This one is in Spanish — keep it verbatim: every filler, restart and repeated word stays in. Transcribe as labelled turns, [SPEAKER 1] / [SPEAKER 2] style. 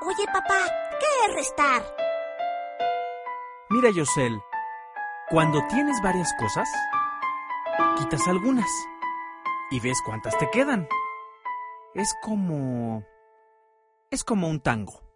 [SPEAKER 1] Oye, papá, ¿qué es restar?
[SPEAKER 2] Mira, Yosel, cuando tienes varias cosas, quitas algunas y ves cuántas te quedan. Es como... es como un tango.